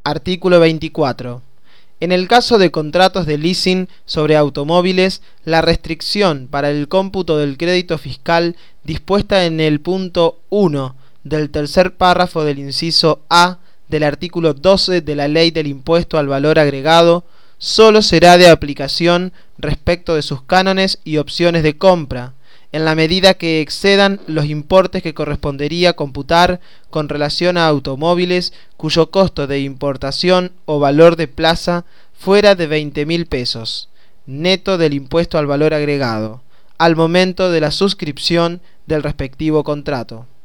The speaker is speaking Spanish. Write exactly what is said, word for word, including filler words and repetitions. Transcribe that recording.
Artículo veinticuatro. En el caso de contratos de leasing sobre automóviles, la restricción para el cómputo del crédito fiscal dispuesta en el punto uno del tercer párrafo del inciso A del artículo doce de la Ley del Impuesto al Valor Agregado solo será de aplicación respecto de sus cánones y opciones de compra, en la medida que excedan los importes que correspondería computar con relación a automóviles cuyo costo de importación o valor de plaza fuera de veinte mil pesos, neto del impuesto al valor agregado, al momento de la suscripción del respectivo contrato.